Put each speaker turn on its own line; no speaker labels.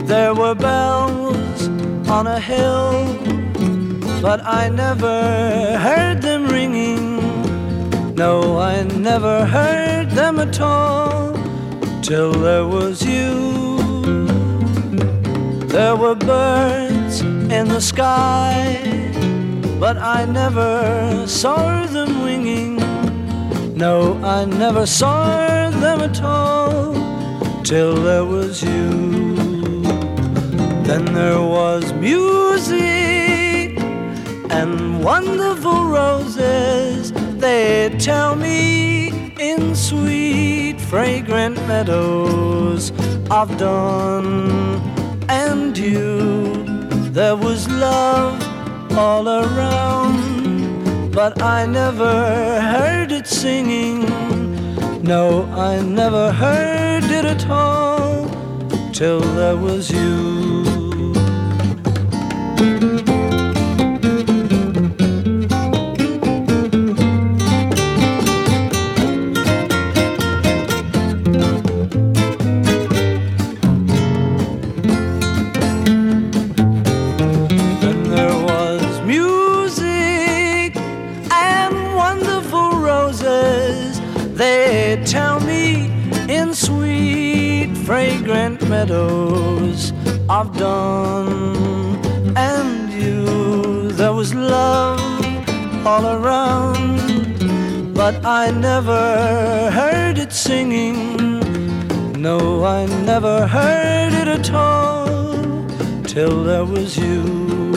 There were bells on a hill, but I never heard them ringing. No, I never heard them at all, till there was you. There were birds in the sky, but I never saw them winging. No, I never saw them at all, till there was you. Then there was music and wonderful roses, they tell me, in sweet fragrant meadows of dawn and dew. There was love all around, but I never heard it singing. No, I never heard it at all, till there was you. They tell me, in sweet fragrant meadows of dawn and you, there was love all around, but I never heard it singing. No, I never heard it at all, till there was you.